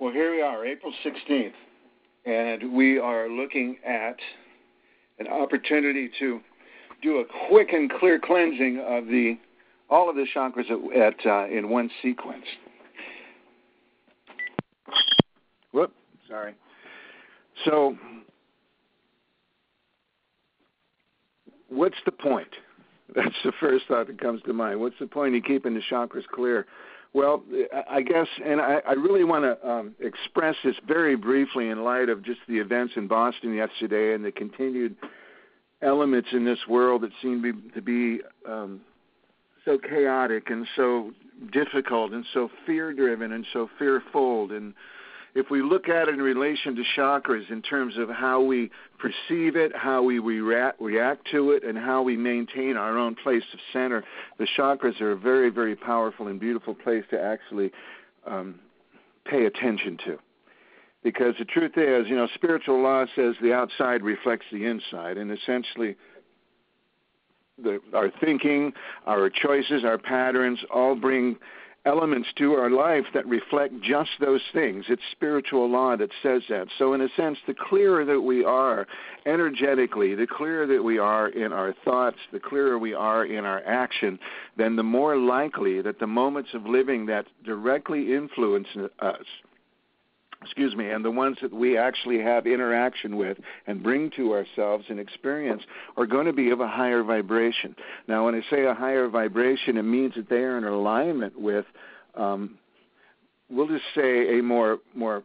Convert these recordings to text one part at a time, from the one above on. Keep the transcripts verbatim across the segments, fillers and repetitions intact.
Well, here we are, April sixteenth, and we are looking at an opportunity to do a quick and clear cleansing of the all of the chakras at, at uh, in one sequence. Whoop, sorry. So, what's the point? That's the first thought that comes to mind. What's the point of keeping the chakras clear? Well, I guess, and I, I really want to um, express this very briefly in light of just the events in Boston yesterday and the continued elements in this world that seem to be, to be um, so chaotic and so difficult and so fear-driven and so fearful. And if we look at it in relation to chakras in terms of how we perceive it, how we react, react to it, and how we maintain our own place of center, the chakras are a very, very powerful and beautiful place to actually um, pay attention to. Because the truth is, you know, spiritual law says the outside reflects the inside, and essentially the, our thinking, our choices, our patterns all bring elements to our life that reflect just those things. It's spiritual law that says that. So in a sense, the clearer that we are energetically, the clearer that we are in our thoughts, the clearer we are in our action, then the more likely that the moments of living that directly influence us, excuse me, and the ones that we actually have interaction with and bring to ourselves and experience are going to be of a higher vibration. Now, when I say a higher vibration, it means that they are in alignment with, um, we'll just say, a more more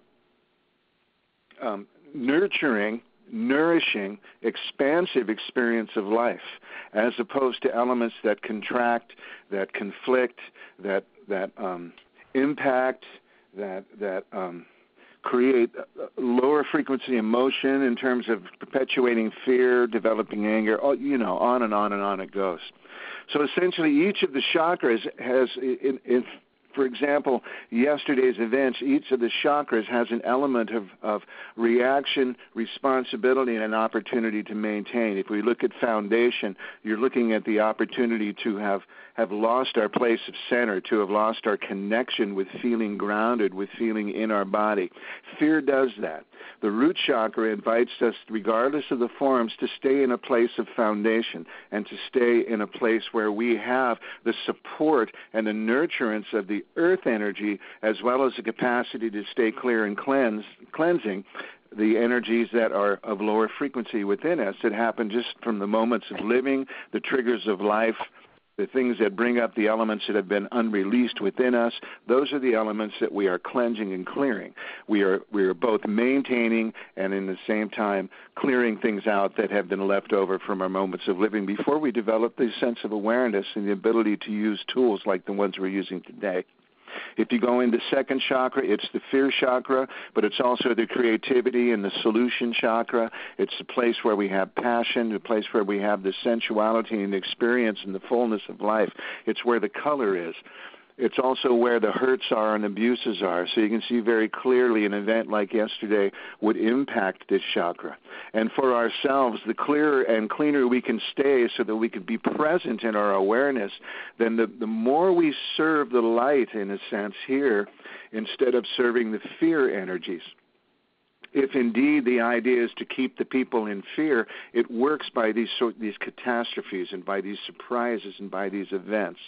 um, nurturing, nourishing, expansive experience of life, as opposed to elements that contract, that conflict, that that um, impact, that that um, create lower frequency emotion in terms of perpetuating fear, developing anger, you know, on and on and on it goes. So essentially each of the chakras has, in, in, for example, yesterday's events, each of the chakras has an element of, of reaction, responsibility, and an opportunity to maintain. If we look at foundation, you're looking at the opportunity to have, have lost our place of center, to have lost our connection with feeling grounded, with feeling in our body. Fear does that. The root chakra invites us, regardless of the forms, to stay in a place of foundation and to stay in a place where we have the support and the nurturance of the earth energy, as well as the capacity to stay clear and cleanse, cleansing the energies that are of lower frequency within us that happen just from the moments of living, the triggers of life, the things that bring up the elements that have been unreleased within us. Those are the elements that we are cleansing and clearing. We are we are both maintaining and in the same time clearing things out that have been left over from our moments of living before we develop the sense of awareness and the ability to use tools like the ones we're using today. If you go into second chakra, it's the fear chakra, but it's also the creativity and the solution chakra. It's the place where we have passion, the place where we have the sensuality and the experience and the fullness of life. It's where the color is. It's also where the hurts are and abuses are. So you can see very clearly an event like yesterday would impact this chakra. And for ourselves, the clearer and cleaner we can stay so that we can be present in our awareness, then the, the more we serve the light, in a sense, here, instead of serving the fear energies. If indeed the idea is to keep the people in fear, it works by these, sort, these catastrophes and by these surprises and by these events.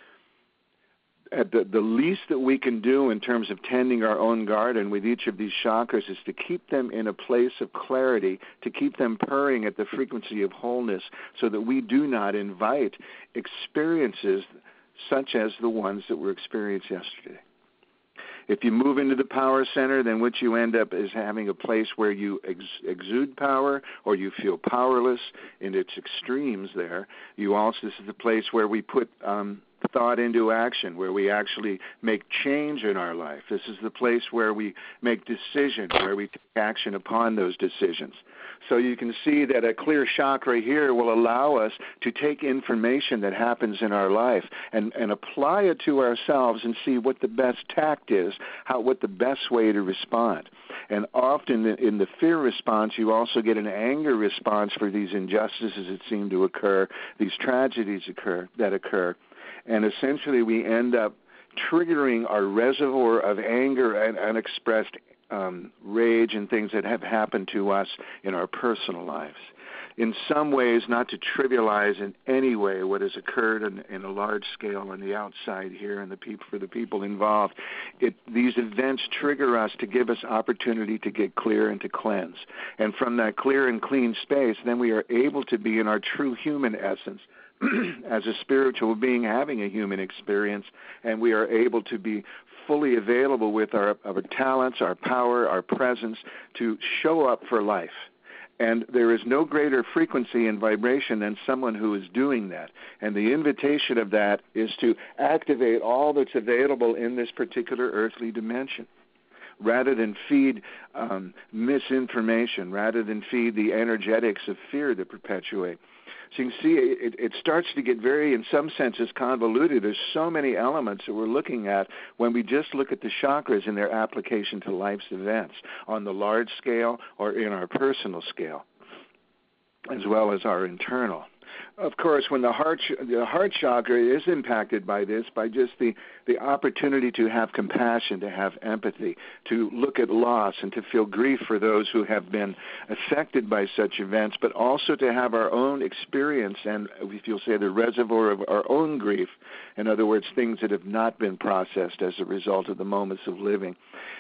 At the, the least that we can do in terms of tending our own garden with each of these chakras is to keep them in a place of clarity, to keep them purring at the frequency of wholeness so that we do not invite experiences such as the ones that were experienced yesterday. If you move into the power center, then what you end up is having a place where you ex- exude power or you feel powerless in its extremes there. You also, this is the place where we put um, thought into action, where we actually make change in our life. This is the place where we make decisions, where we take action upon those decisions. So you can see that a clear chakra here will allow us to take information that happens in our life and, and apply it to ourselves and see what the best tact is, how what the best way to respond. And often in the fear response, you also get an anger response for these injustices that seem to occur, these tragedies occur that occur. And essentially we end up triggering our reservoir of anger and unexpressed um, rage and things that have happened to us in our personal lives. In some ways, not to trivialize in any way what has occurred in, in a large scale on the outside here and the people, for the people involved, it, these events trigger us to give us opportunity to get clear and to cleanse. And from that clear and clean space, then we are able to be in our true human essence as a spiritual being having a human experience, and we are able to be fully available with our, our talents, our power, our presence to show up for life. And there is no greater frequency and vibration than someone who is doing that. And the invitation of that is to activate all that's available in this particular earthly dimension, rather than feed um, misinformation, rather than feed the energetics of fear that perpetuate. So you can see it, it starts to get very, in some senses, convoluted. There's so many elements that we're looking at when we just look at the chakras and their application to life's events on the large scale or in our personal scale, as well as our internal. Of course, when the heart the heart chakra is impacted by this, by just the, the opportunity to have compassion, to have empathy, to look at loss and to feel grief for those who have been affected by such events, but also to have our own experience and, if you'll say, the reservoir of our own grief, in other words, things that have not been processed as a result of the moments of living.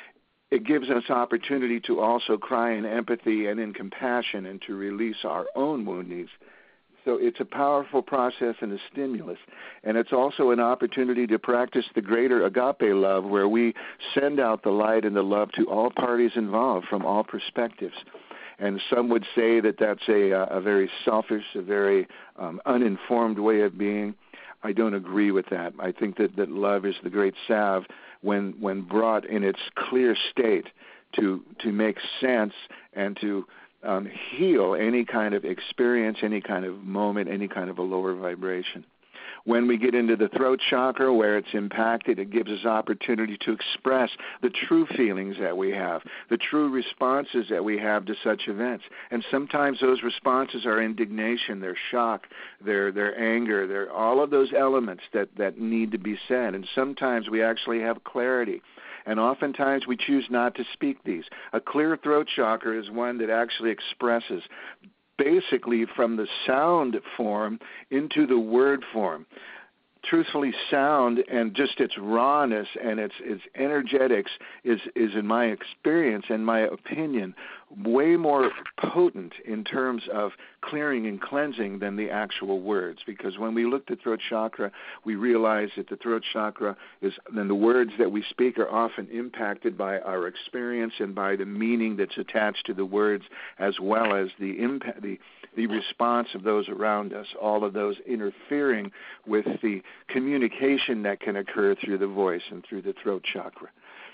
It gives us opportunity to also cry in empathy and in compassion and to release our own woundings. So it's a powerful process and a stimulus. And it's also an opportunity to practice the greater agape love, where we send out the light and the love to all parties involved from all perspectives. And some would say that that's a, a very selfish, a very um, uninformed way of being. I don't agree with that. I think that, that love is the great salve when when brought in its clear state to to make sense and to Um, heal any kind of experience, any kind of moment, any kind of a lower vibration. When we get into the throat chakra where it's impacted, it gives us opportunity to express the true feelings that we have, the true responses that we have to such events. And sometimes those responses are indignation, they're shock, they're, they're anger, they're all of those elements that, that need to be said. And sometimes we actually have clarity. And oftentimes we choose not to speak these. A clear throat chakra is one that actually expresses basically from the sound form into the word form. Truthfully, sound and just its rawness and its its energetics is, is, in my experience and my opinion, way more potent in terms of clearing and cleansing than the actual words. Because when we look at throat chakra, we realize that the throat chakra is, then the words that we speak are often impacted by our experience and by the meaning that's attached to the words, as well as the impact, the the response of those around us, all of those interfering with the communication that can occur through the voice and through the throat chakra.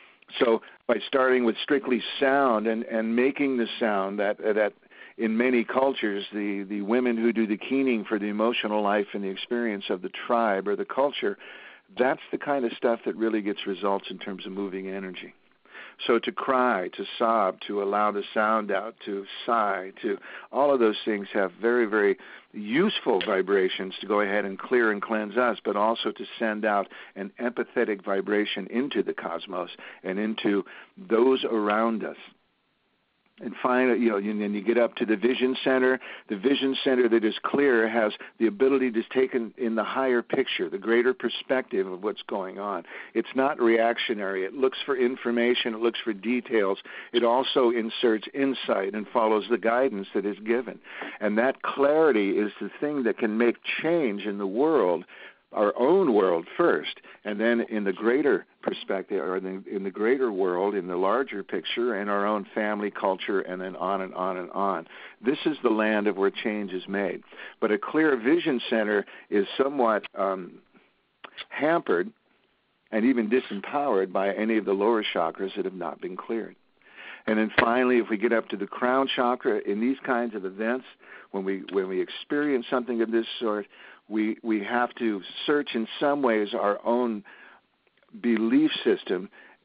So by starting with strictly sound and, and making the sound that that in many cultures, the, the women who do the keening for the emotional life and the experience of the tribe or the culture, that's the kind of stuff that really gets results in terms of moving energy. So to cry, to sob, to allow the sound out, to sigh, to all of those things have very, very useful vibrations to go ahead and clear and cleanse us, but also to send out an empathetic vibration into the cosmos and into those around us. And finally, you know, and then you get up to the vision center. The vision center that is clear has the ability to take in, in the higher picture, the greater perspective of what's going on. It's not reactionary. It looks for information. It looks for details. It also inserts insight and follows the guidance that is given. And that clarity is the thing that can make change in the world, our own world first, and then in the greater perspective, or in the, in the greater world, in the larger picture, and our own family, culture, and then on and on and on. This is the land of where change is made. But a clear vision center is somewhat um, hampered and even disempowered by any of the lower chakras that have not been cleared. And then finally, if we get up to the crown chakra, in these kinds of events, when we when we experience something of this sort, we we have to search in some ways our own belief system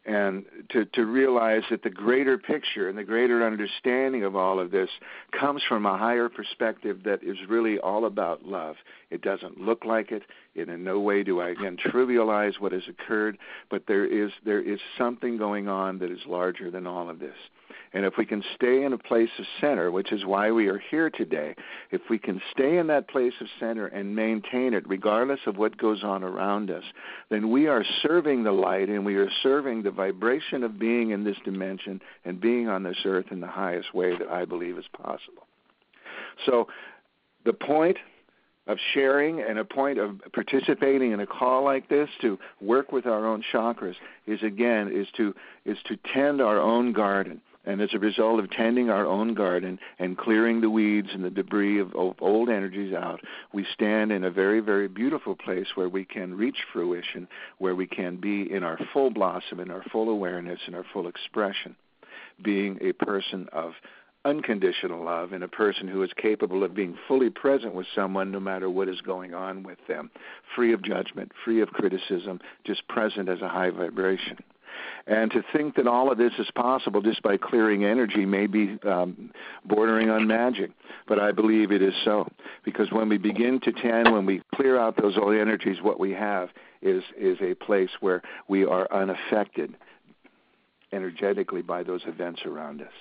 and to, to realize that the greater picture and the greater understanding of all of this comes from a higher perspective that is really all about love. It doesn't look like it. And in no way do I, again, trivialize what has occurred, but there is there is something going on that is larger than all of this. And if we can stay in a place of center, which is why we are here today, if we can stay in that place of center and maintain it regardless of what goes on around us, then we are serving the light and we are serving the vibration of being in this dimension and being on this earth in the highest way that I believe is possible. So the point of sharing and a point of participating in a call like this to work with our own chakras is, again, is to is to tend our own garden. And as a result of tending our own garden and clearing the weeds and the debris of old energies out, we stand in a very, very beautiful place where we can reach fruition, where we can be in our full blossom, in our full awareness, in our full expression, being a person of unconditional love and a person who is capable of being fully present with someone no matter what is going on with them, free of judgment, free of criticism, just present as a high vibration. And to think that all of this is possible just by clearing energy may be um, bordering on magic, but I believe it is so. Because when we begin to tend, when we clear out those old energies, what we have is, is a place where we are unaffected energetically by those events around us.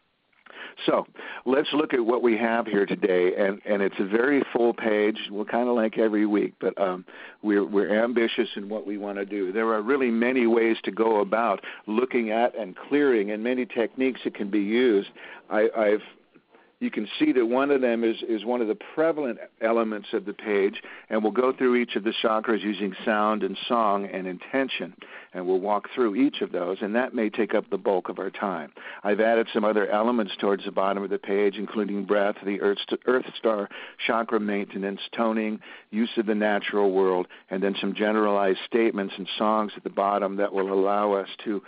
So let's look at what we have here today, and, and it's a very full page. We're kind of like every week, but um, we're, we're ambitious in what we want to do. There are really many ways to go about looking at and clearing, and many techniques that can be used. I, I've You can see that one of them is, is one of the prevalent elements of the page, and we'll go through each of the chakras using sound and song and intention, and we'll walk through each of those, and that may take up the bulk of our time. I've added some other elements towards the bottom of the page, including breath, the Earth, Earth Star, chakra maintenance, toning, use of the natural world, and then some generalized statements and songs at the bottom that will allow us to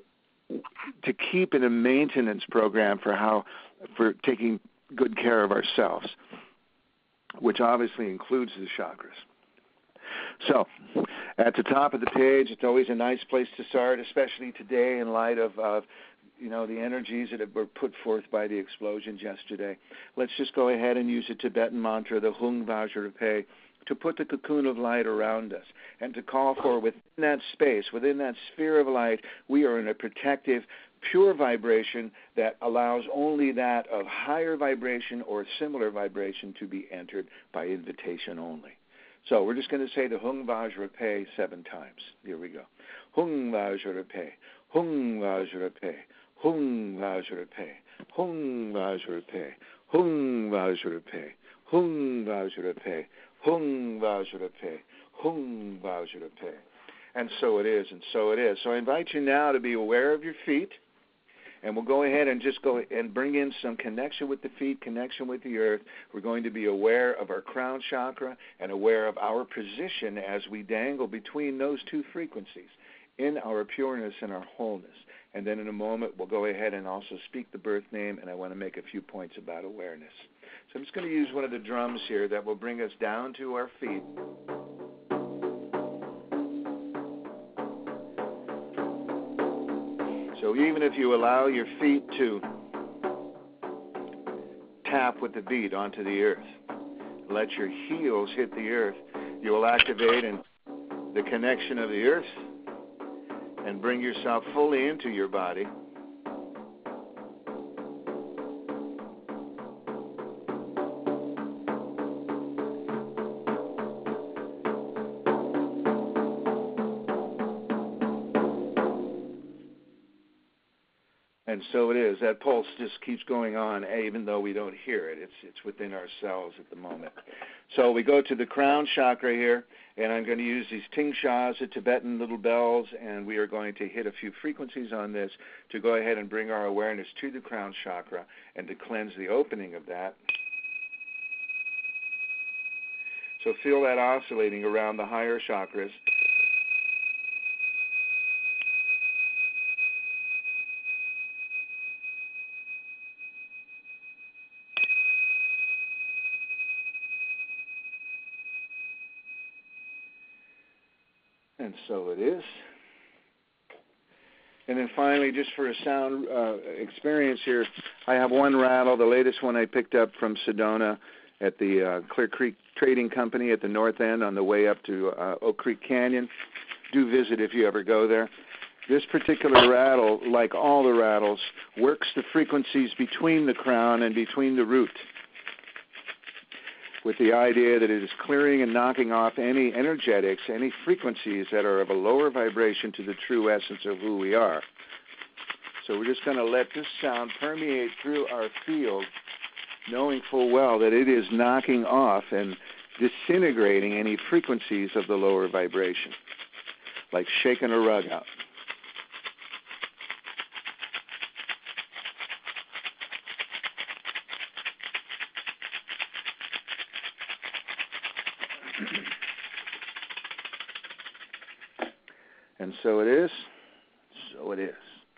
to keep in a maintenance program for how for taking good care of ourselves, which obviously includes the chakras. So, at the top of the page, it's always a nice place to start, especially today in light of, of you know, the energies that were put forth by the explosions yesterday. Let's just go ahead and use a Tibetan mantra, the Hung Vajrape, to put the cocoon of light around us and to call for within that space, within that sphere of light, we are in a protective, pure vibration that allows only that of higher vibration or similar vibration to be entered by invitation only. So we're just going to say the Hung Vajrape seven times. Here we go. Hung Vajrape, Hung Vajrape, Hung Vajrape, Hung Vajrape, Hung Vajrape, Hung Vajrape, Hung Vajrape, Hung Vajrape. And so it is, and so it is. So I invite you now to be aware of your feet, and we'll go ahead and just go and bring in some connection with the feet, connection with the earth. We're going to be aware of our crown chakra and aware of our position as we dangle between those two frequencies in our pureness and our wholeness. And then in a moment, we'll go ahead and also speak the birth name, and I want to make a few points about awareness. So I'm just going to use one of the drums here that will bring us down to our feet. So even if you allow your feet to tap with the beat onto the earth, let your heels hit the earth, you will activate in the connection of the earth and bring yourself fully into your body. And so it is. That pulse just keeps going on, even though we don't hear it. It's it's within ourselves at the moment. So we go to the crown chakra here, and I'm going to use these tingshas, the Tibetan little bells, and we are going to hit a few frequencies on this to go ahead and bring our awareness to the crown chakra and to cleanse the opening of that. So feel that oscillating around the higher chakras. And so it is. And then finally, just for a sound uh, experience here, I have one rattle, the latest one I picked up from Sedona at the uh, Clear Creek Trading Company at the north end on the way up to uh, Oak Creek Canyon. Do visit if you ever go there. This particular rattle, like all the rattles, works the frequencies between the crown and between the root, with the idea that it is clearing and knocking off any energetics, any frequencies that are of a lower vibration to the true essence of who we are. So we're just going to let this sound permeate through our field, knowing full well that it is knocking off and disintegrating any frequencies of the lower vibration, like shaking a rug out. And so it is, so it is.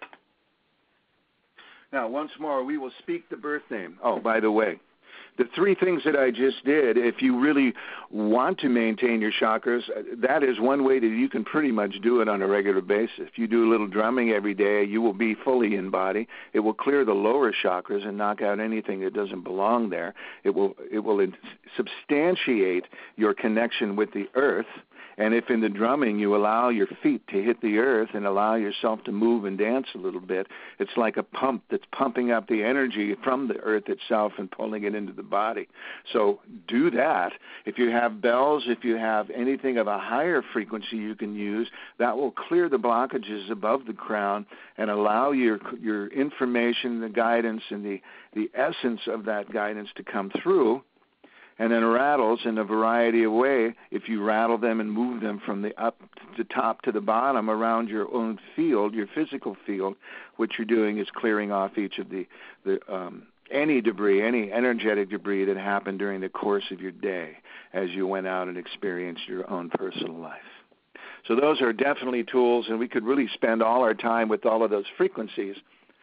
Now, once more, we will speak the birth name. Oh, by the way, the three things that I just did, if you really want to maintain your chakras, that is one way that you can pretty much do it on a regular basis. If you do a little drumming every day, you will be fully in body. It will clear the lower chakras and knock out anything that doesn't belong there. It will, it will substantiate your connection with the earth. And if in the drumming you allow your feet to hit the earth and allow yourself to move and dance a little bit, it's like a pump that's pumping up the energy from the earth itself and pulling it into the body. So do that. If you have bells, if you have anything of a higher frequency you can use, that will clear the blockages above the crown and allow your your information, the guidance, and the, the essence of that guidance to come through. And then rattles in a variety of ways, if you rattle them and move them from the up to top to the bottom around your own field, your physical field, what you're doing is clearing off each of the, the um, any debris, any energetic debris that happened during the course of your day as you went out and experienced your own personal life. So those are definitely tools, and we could really spend all our time with all of those frequencies,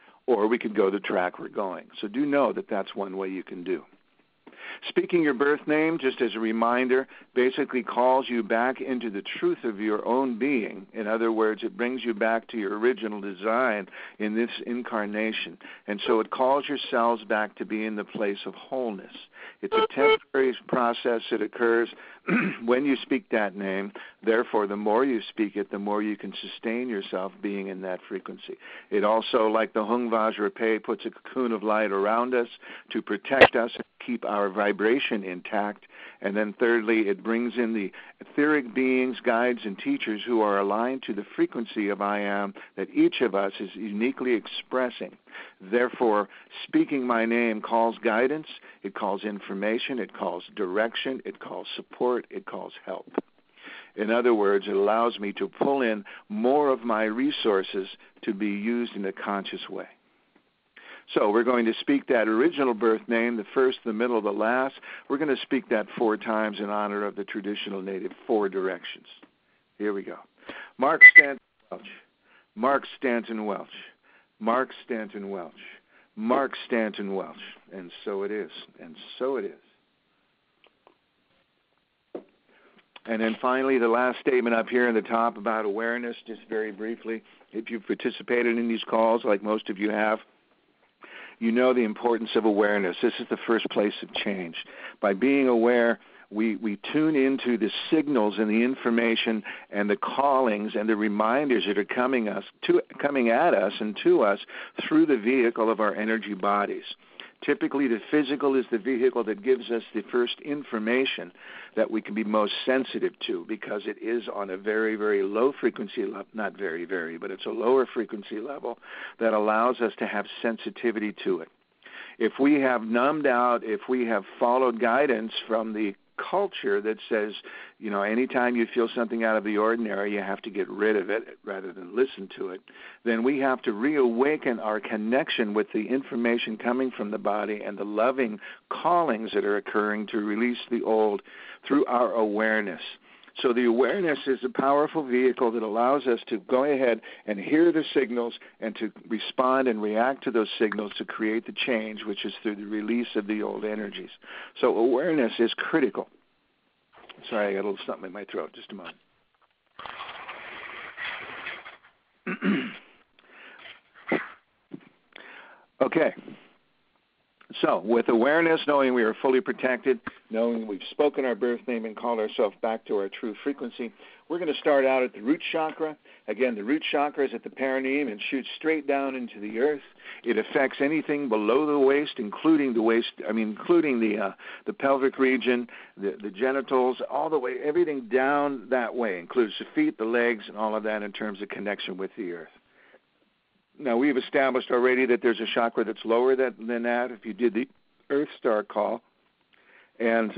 or we could go the track we're going. So do know that that's one way you can do. Speaking your birth name, just as a reminder, basically calls you back into the truth of your own being. In other words, it brings you back to your original design in this incarnation. And so it calls your cells back to be in the place of wholeness. It's a temporary process that occurs when you speak that name. Therefore, the more you speak it, the more you can sustain yourself being in that frequency. It also, like the Hung Vajrapāya, puts a cocoon of light around us to protect us and keep our vibration intact. And then thirdly, it brings in the etheric beings, guides, and teachers who are aligned to the frequency of I Am that each of us is uniquely expressing. Therefore, speaking my name calls guidance, it calls information, it calls direction, it calls support, it calls help. In other words, it allows me to pull in more of my resources to be used in a conscious way. So we're going to speak that original birth name, the first, the middle, the last. We're going to speak that four times in honor of the traditional native four directions. Here we go. Mark Stanton Welch. Mark Stanton Welch. Mark Stanton Welch. Mark Stanton Welch. And so it is. And so it is. And then finally, the last statement up here in the top about awareness, just very briefly. If you've participated in these calls, like most of you have, you know the importance of awareness. This is the first place of change. By being aware, we, we tune into the signals and the information and the callings and the reminders that are coming us to coming at us and to us through the vehicle of our energy bodies. Typically, the physical is the vehicle that gives us the first information that we can be most sensitive to, because it is on a very, very low frequency level, not very, very, but it's a lower frequency level that allows us to have sensitivity to it. If we have numbed out, if we have followed guidance from the culture that says, you know, anytime you feel something out of the ordinary, you have to get rid of it rather than listen to it, then we have to reawaken our connection with the information coming from the body and the loving callings that are occurring to release the old through our awareness. So the awareness is a powerful vehicle that allows us to go ahead and hear the signals and to respond and react to those signals to create the change, which is through the release of the old energies. So awareness is critical. Sorry, I got a little something in my throat. Just a moment. Okay. So, with awareness, knowing we are fully protected, knowing we've spoken our birth name and called ourselves back to our true frequency, we're going to start out at the root chakra. Again, the root chakra is at the perineum and shoots straight down into the earth. It affects anything below the waist, including the waist. I mean, including the uh, the pelvic region, the the genitals, all the way, everything down that way, includes the feet, the legs, and all of that in terms of connection with the earth. Now, we've established already that there's a chakra that's lower than, than that if you did the Earth Star call. And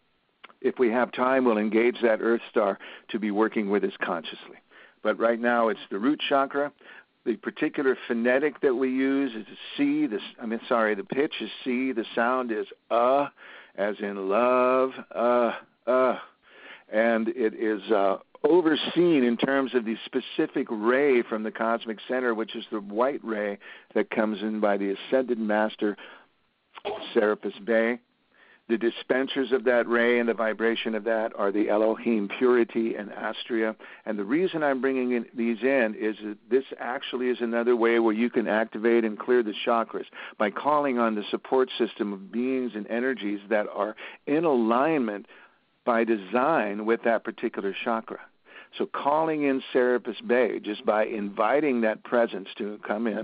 if we have time, we'll engage that Earth Star to be working with us consciously. But right now, it's the root chakra. The particular phonetic that we use is C. The, I mean, sorry, the pitch is C. The sound is uh, as in love, uh, uh. And it is uh, overseen in terms of the specific ray from the cosmic center, which is the white ray that comes in by the Ascended Master, Serapis Bey. The dispensers of that ray and the vibration of that are the Elohim, Purity, and Astria. And the reason I'm bringing in, these in is that this actually is another way where you can activate and clear the chakras by calling on the support system of beings and energies that are in alignment by design with that particular chakra. So calling in Serapis Bey, just by inviting that presence to come in,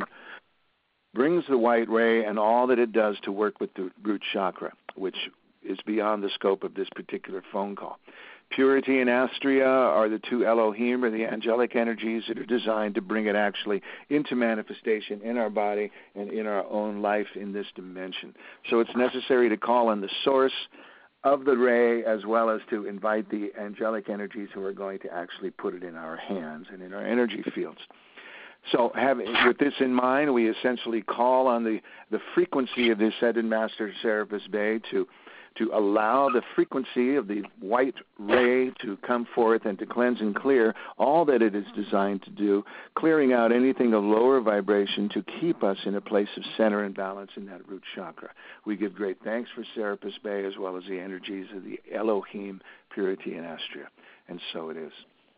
brings the white ray and all that it does to work with the root chakra, which is beyond the scope of this particular phone call. Purity and Astria are the two Elohim, or the angelic energies that are designed to bring it actually into manifestation in our body and in our own life in this dimension. So it's necessary to call on the source of the ray, as well as to invite the angelic energies who are going to actually put it in our hands and in our energy fields. So having, with this in mind, we essentially call on the, the frequency of the Ascended Master Serapis Bey to to allow the frequency of the white ray to come forth and to cleanse and clear all that it is designed to do, clearing out anything of lower vibration to keep us in a place of center and balance in that root chakra. We give great thanks for Serapis Bey as well as the energies of the Elohim, Purity, and Astria. And so it is.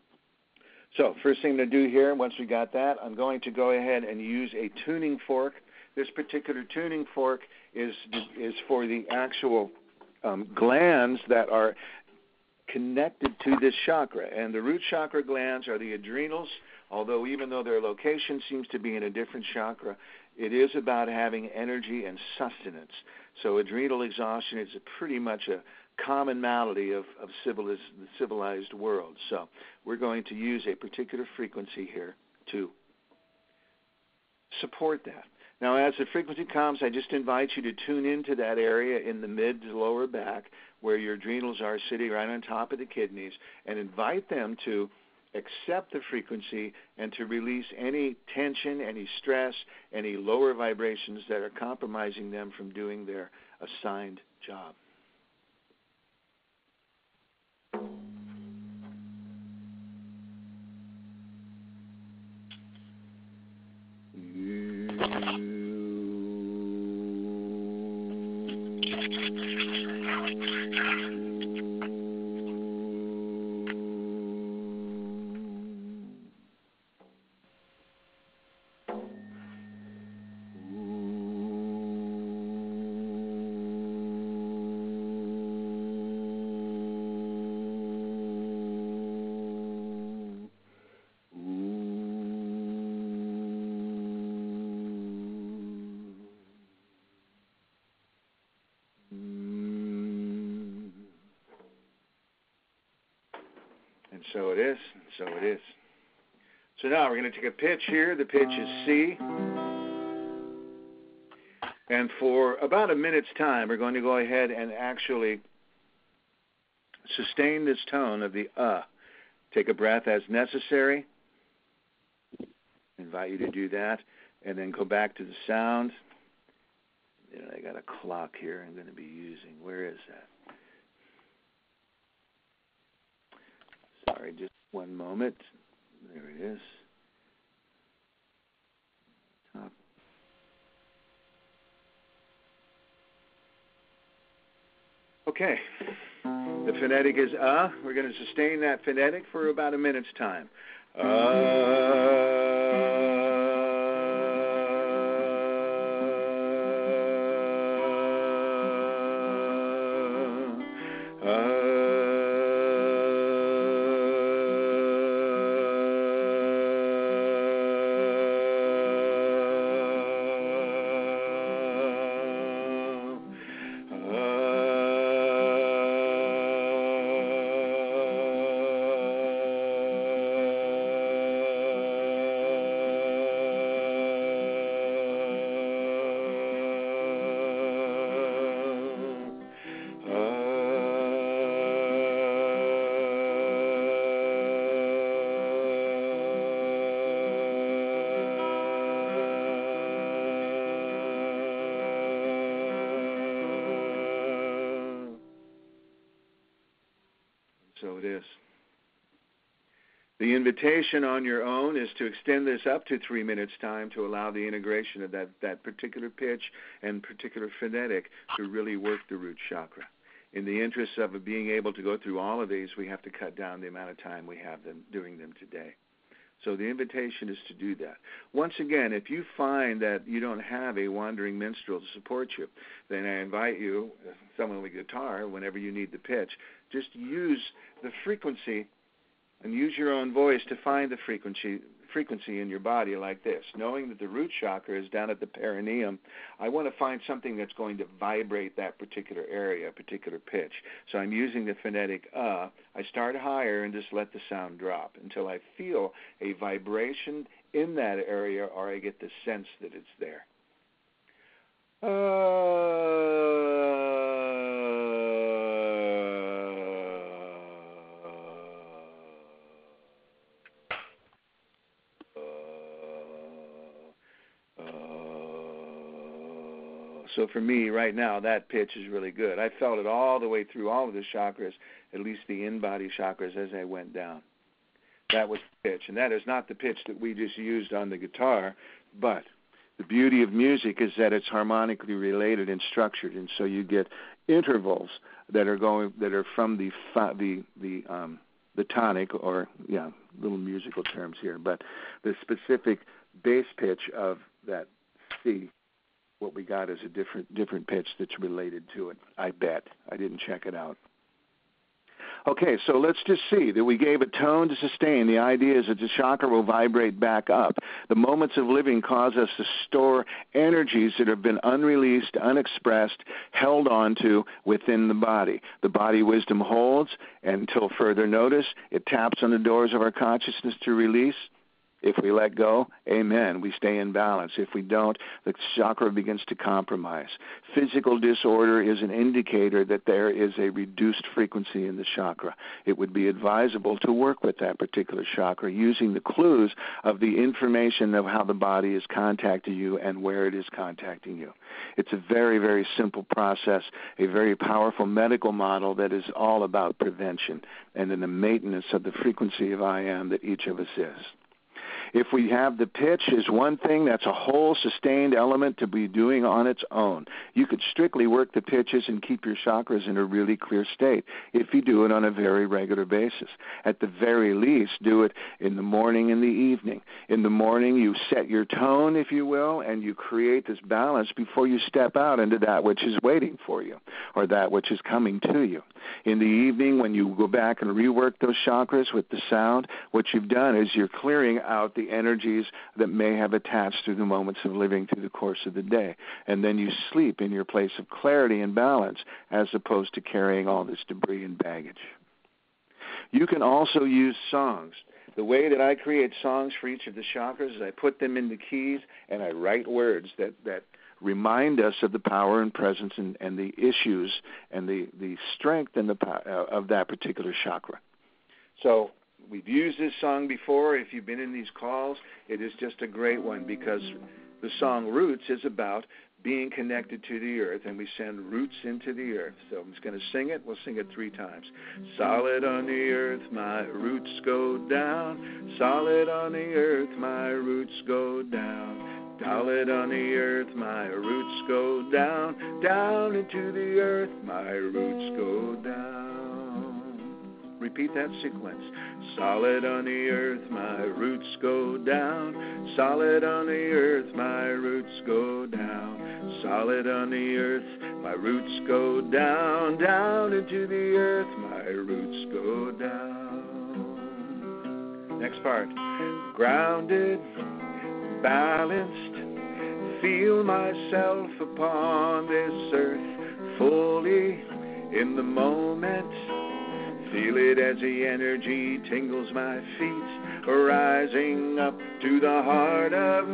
So first thing to do here, once we got that, I'm going to go ahead and use a tuning fork. This particular tuning fork is is for the actual um, glands that are connected to this chakra. And the root chakra glands are the adrenals, although even though their location seems to be in a different chakra, it is about having energy and sustenance. So adrenal exhaustion is a pretty much a common malady of, of civilized, the civilized world. So we're going to use a particular frequency here to support that. Now, as the frequency comes, I just invite you to tune into that area in the mid to lower back where your adrenals are sitting right on top of the kidneys, and invite them to accept the frequency and to release any tension, any stress, any lower vibrations that are compromising them from doing their assigned job. And so it is, and so it is. So now we're going to take a pitch here. The pitch is C. And for about a minute's time, we're going to go ahead and actually sustain this tone of the uh. Take a breath as necessary. I invite you to do that. And then go back to the sound. You know, I got a clock here I'm going to be using. Where is that? Sorry, just one moment. There it is. Top. Okay. The phonetic is uh. We're going to sustain that phonetic for about a minute's time. Uh. So it is. The invitation on your own is to extend this up to three minutes time to allow the integration of that, that particular pitch and particular phonetic to really work the root chakra. In the interest of being able to go through all of these, we have to cut down the amount of time we have them doing them today. So the invitation is to do that. Once again, if you find that you don't have a wandering minstrel to support you, then I invite you, someone with a guitar, whenever you need the pitch, just use the frequency and use your own voice to find the frequency frequency in your body like this. Knowing that the root chakra is down at the perineum, I want to find something that's going to vibrate that particular area, a particular pitch. So I'm using the phonetic uh. I start higher and just let the sound drop until I feel a vibration in that area or I get the sense that it's there. Uh, So for me, right now, that pitch is really good. I felt it all the way through all of the chakras, at least the in-body chakras, as I went down. That was the pitch. And that is not the pitch that we just used on the guitar, but the beauty of music is that it's harmonically related and structured, and so you get intervals that are going that are from the the the um, the tonic, or yeah, little musical terms here, but the specific bass pitch of that C. What we got is a different different pitch that's related to it. I bet. I didn't check it out. Okay, so let's just see that we gave a tone to sustain. The idea is that the chakra will vibrate back up. The moments of living cause us to store energies that have been unreleased, unexpressed, held onto within the body. The body wisdom holds, and until further notice, it taps on the doors of our consciousness to release. If we let go, amen, we stay in balance. If we don't, the chakra begins to compromise. Physical disorder is an indicator that there is a reduced frequency in the chakra. It would be advisable to work with that particular chakra using the clues of the information of how the body is contacting you and where it is contacting you. It's a very, very simple process, a very powerful medical model that is all about prevention and in the maintenance of the frequency of I am that each of us is. If we have the pitch is one thing, that's a whole sustained element to be doing on its own. You could strictly work the pitches and keep your chakras in a really clear state if you do it on a very regular basis. At the very least, do it in the morning and the evening. In the morning, you set your tone, if you will, and you create this balance before you step out into that which is waiting for you or that which is coming to you. In the evening, when you go back and rework those chakras with the sound, what you've done is you're clearing out the energies that may have attached through the moments of living through the course of the day. And then you sleep in your place of clarity and balance as opposed to carrying all this debris and baggage. You can also use songs. The way that I create songs for each of the chakras is I put them into keys and I write words that, that remind us of the power and presence and, and the issues and the, the strength and the uh, of that particular chakra. So we've used this song before. If you've been in these calls, it is just a great one because the song Roots is about being connected to the earth, and we send roots into the earth. So I'm just going to sing it. We'll sing it three times. Solid on the earth, my roots go down. Solid on the earth, my roots go down. Solid on the earth, my roots go down. Down into the earth, my roots go down. Repeat that sequence. Solid on the earth, my roots go down. Solid on the earth, my roots go down. Solid on the earth, my roots go down. Down into the earth, my roots go down. Next part. Grounded, balanced, feel myself upon this earth fully in the moment. Feel it as the energy tingles my feet, rising up to the heart of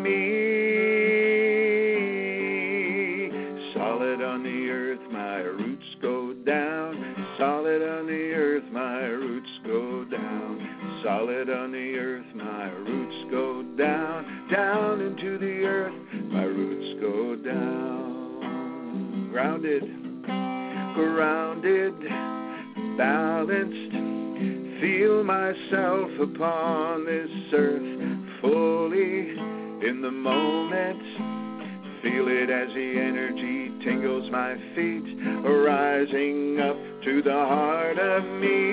me. Solid on the earth, my roots go down. Solid on the earth, my roots go down. Solid on the earth, my roots go down. Down into the earth, my roots go down. Grounded, grounded, balanced, feel myself upon this earth fully in the moment. Feel it as the energy tingles my feet, rising up to the heart of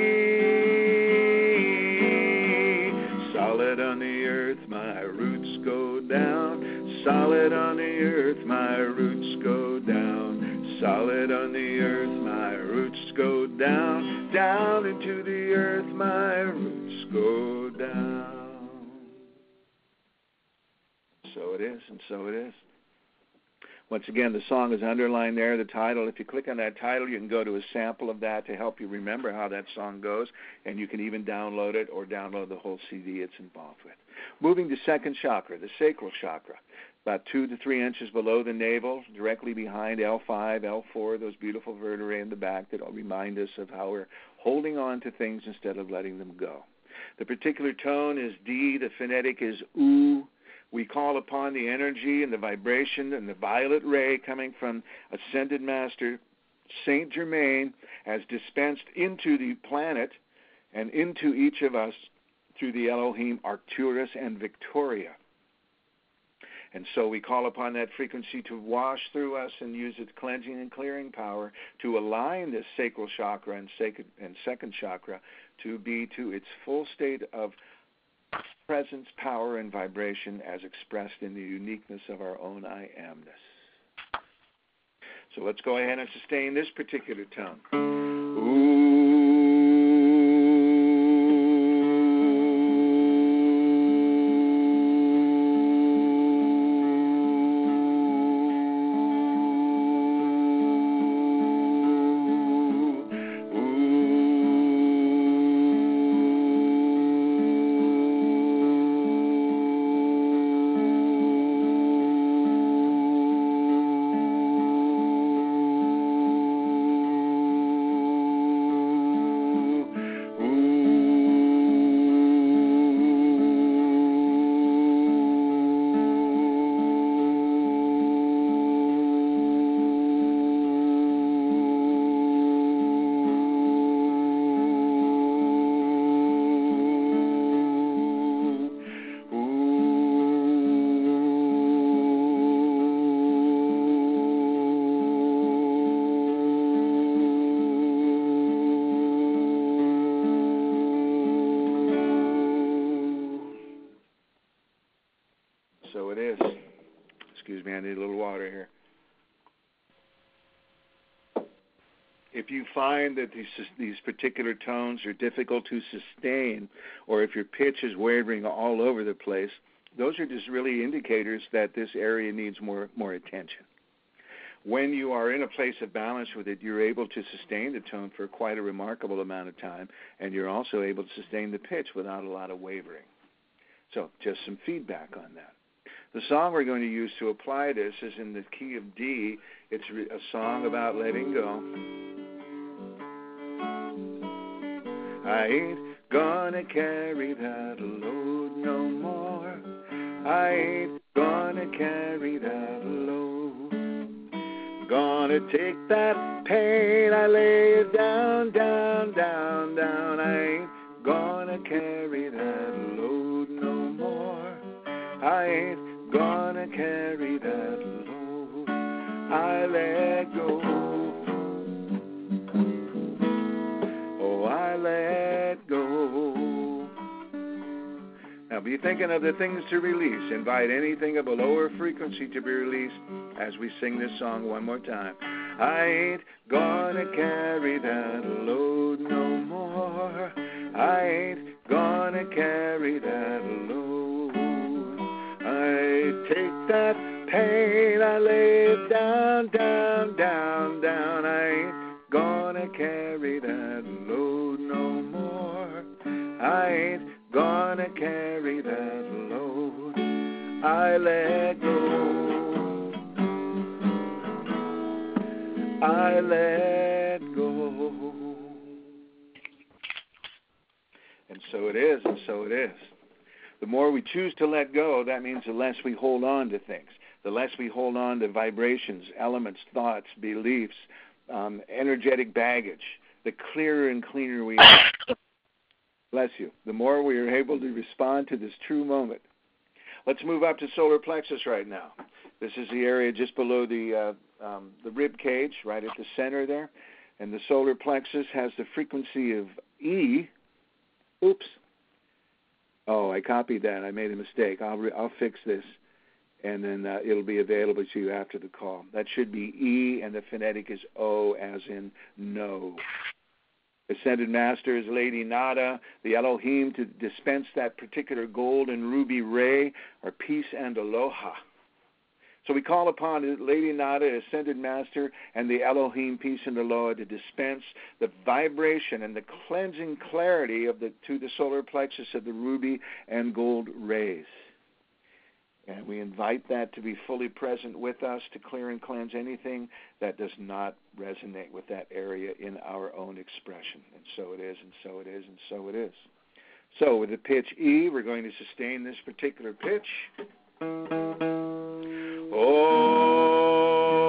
me. Solid on the earth, my roots go down. Solid on the earth, my roots go down. Solid on the earth, my roots go down. Down into the earth, my roots go down. So it is, and so it is. Once again, the song is underlined there, the title. If you click on that title, you can go to a sample of that to help you remember how that song goes, and you can even download it or download the whole C D it's involved with. Moving to second chakra, the sacral chakra, about two to three inches below the navel, directly behind L five, L four, those beautiful vertebrae in the back that will remind us of how we're holding on to things instead of letting them go. The particular tone is D, the phonetic is oo. We call upon the energy and the vibration and the violet ray coming from Ascended Master Saint Germain as dispensed into the planet and into each of us through the Elohim Arcturus and Victoria. And so we call upon that frequency to wash through us and use its cleansing and clearing power to align this sacral chakra and second chakra to be to its full state of presence, power, and vibration as expressed in the uniqueness of our own I amness. So let's go ahead and sustain this particular tone. Ooh. So it is. Excuse me, I need a little water here. If you find that these, these particular tones are difficult to sustain, or if your pitch is wavering all over the place, those are just really indicators that this area needs more, more attention. When you are in a place of balance with it, you're able to sustain the tone for quite a remarkable amount of time, and you're also able to sustain the pitch without a lot of wavering. So just some feedback on that. The song we're going to use to apply this is in the key of D. It's a song about letting go. I ain't gonna carry that load no more. I ain't gonna carry that load. Gonna take that pain, I lay it down, down, down, down. I ain't gonna carry that load no more. I ain't gonna carry that load. I let go. Oh, I let go. Now be thinking of the things to release. Invite anything of a lower frequency to be released as we sing this song one more time. I ain't gonna carry that load no more. I ain't gonna carry that load. I take that pain, I lay it down, down, down, down. I ain't gonna carry that load no more. I ain't gonna carry that load. I let go. I let go. And so it is, and so it is. The more we choose to let go, that means the less we hold on to things, the less we hold on to vibrations, elements, thoughts, beliefs, um, energetic baggage, the clearer and cleaner we are. Bless you. The more we are able to respond to this true moment. Let's move up to solar plexus right now. This is the area just below the uh, um, the rib cage, right at the center there. And the solar plexus has the frequency of E. Oops. Oh, I copied that. I made a mistake. I'll re- I'll fix this, and then uh, it'll be available to you after the call. That should be E, and the phonetic is O, as in no. Ascended Master is Lady Nada, the Elohim, to dispense that particular gold and ruby ray, or peace and aloha. So we call upon Lady Nada, Ascended Master, and the Elohim, peace and aloha, to dispense the vibration and the cleansing clarity of the to the solar plexus of the ruby and gold rays. And we invite that to be fully present with us to clear and cleanse anything that does not resonate with that area in our own expression. And so it is, and so it is, and so it is. So with the pitch E, we're going to sustain this particular pitch. Oh.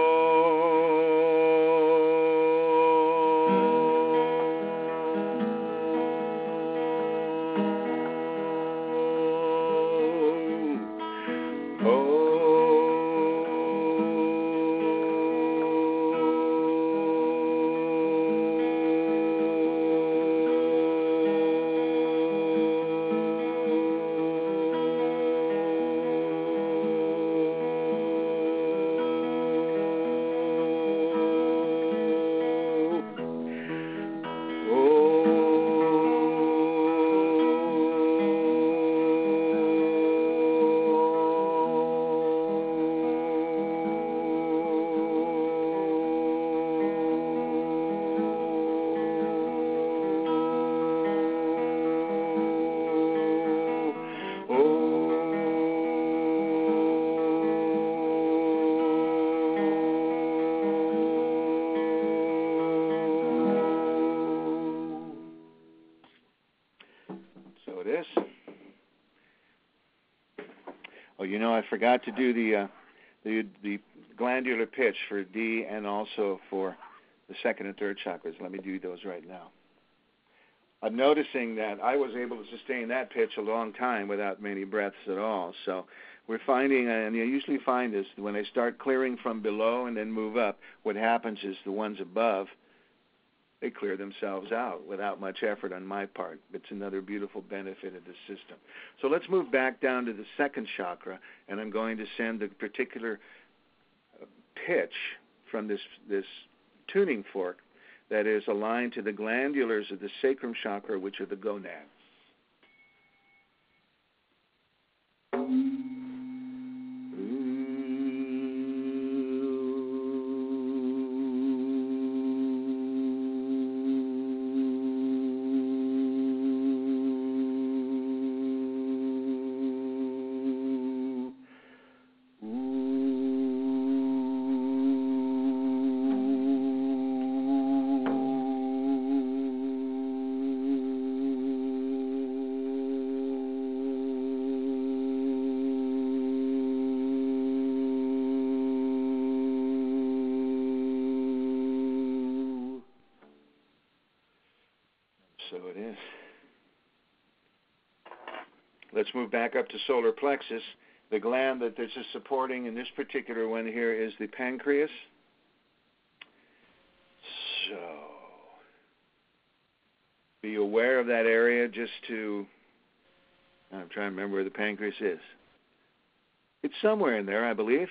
Oh, you know, I forgot to do the uh, the the glandular pitch for D and also for the second and third chakras. Let me do those right now. I'm noticing that I was able to sustain that pitch a long time without many breaths at all. So we're finding, and you usually find this, when they start clearing from below and then move up, what happens is the ones above, they clear themselves out without much effort on my part. It's another beautiful benefit of the system. So let's move back down to the second chakra, and I'm going to send a particular pitch from this, this tuning fork that is aligned to the glandulars of the sacrum chakra, which are the gonads. So it is. Let's move back up to solar plexus. The gland that this is supporting in this particular one here is the pancreas. So be aware of that area just to, I'm trying to remember where the pancreas is. It's somewhere in there, I believe.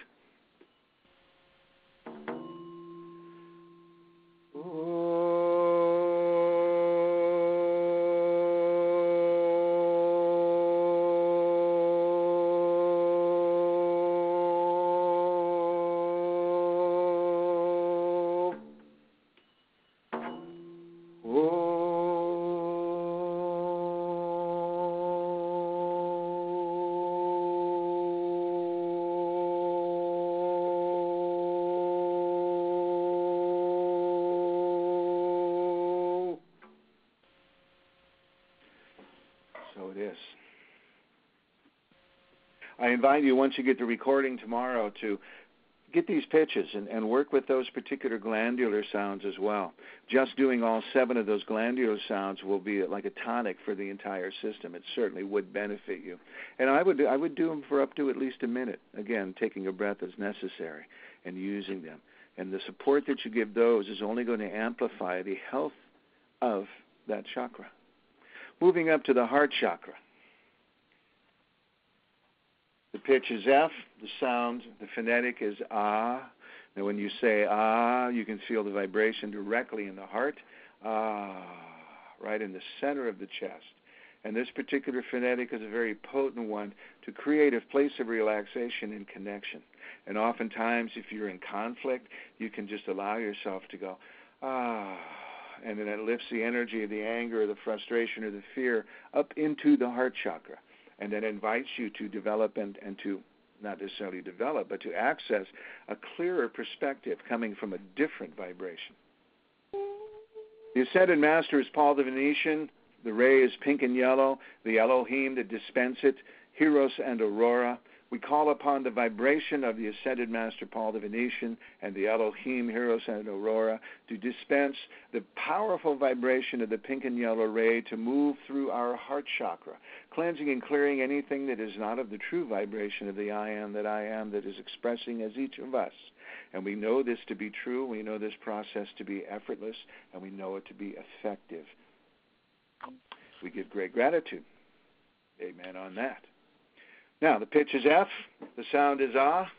So it is. I invite you, once you get the recording tomorrow, to get these pitches and, and work with those particular glandular sounds as well. Just doing all seven of those glandular sounds will be like a tonic for the entire system. It certainly would benefit you. And I would I would do them for up to at least a minute, again, taking a breath as necessary and using them. And the support that you give those is only going to amplify the health of that chakra. Moving up to the heart chakra. The pitch is F, the sound, the phonetic is ah. Now when you say ah, you can feel the vibration directly in the heart, ah, right in the center of the chest. And this particular phonetic is a very potent one to create a place of relaxation and connection. And oftentimes, if you're in conflict, you can just allow yourself to go, ah, and then it lifts the energy of the anger or the frustration or the fear up into the heart chakra. And then invites you to develop and, and to not necessarily develop, but to access a clearer perspective coming from a different vibration. The Ascended Master is Paul the Venetian. The ray is pink and yellow. The Elohim that dispense it, Hieros and Aurora. We call upon the vibration of the Ascended Master Paul the Venetian and the Elohim, Hieros and Aurora to dispense the powerful vibration of the pink and yellow ray to move through our heart chakra, cleansing and clearing anything that is not of the true vibration of the I am that I am that is expressing as each of us. And we know this to be true. We know this process to be effortless, and we know it to be effective. We give great gratitude. Amen on that. Now, the pitch is F, the sound is ah,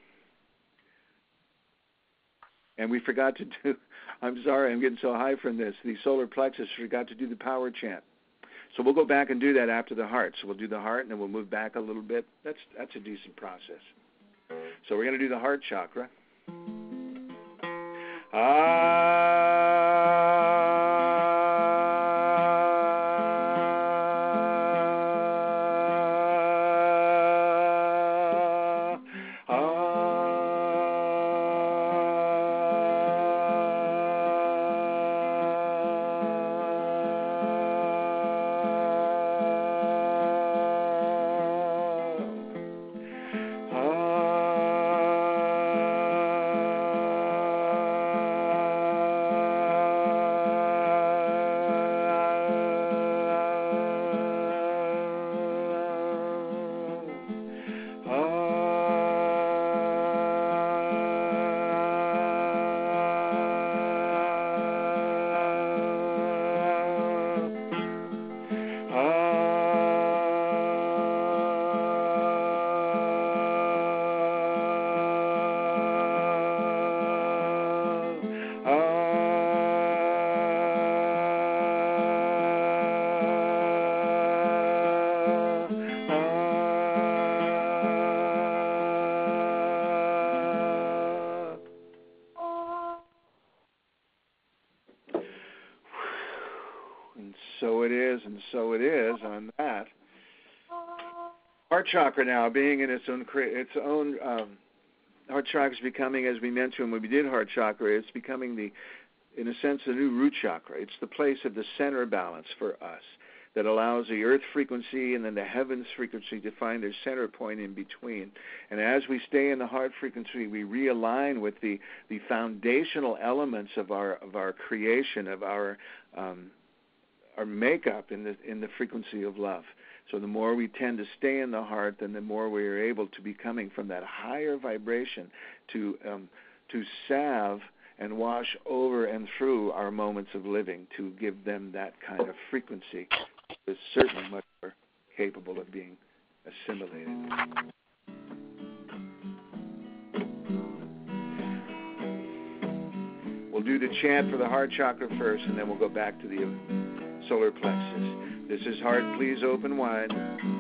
and we forgot to do, I'm sorry, I'm getting so high from this, the solar plexus forgot to do the power chant. So we'll go back and do that after the heart. So we'll do the heart, and then we'll move back a little bit. That's, that's a decent process. So we're going to do the heart chakra. Ah. So it is, and so it is on that. Heart chakra now, being in its own, its own um, heart chakra is becoming, as we mentioned when we did heart chakra, it's becoming the, in a sense, the new root chakra. It's the place of the center balance for us that allows the earth frequency and then the heavens frequency to find their center point in between. And as we stay in the heart frequency, we realign with the, the foundational elements of our of our creation, of our um, our makeup in the in the frequency of love. So the more we tend to stay in the heart, then the more we are able to be coming from that higher vibration to um, to salve and wash over and through our moments of living, to give them that kind of frequency. It's certainly much more capable of being assimilated. We'll do the chant for the heart chakra first, and then we'll go back to the solar plexus. This is heart, please open wide.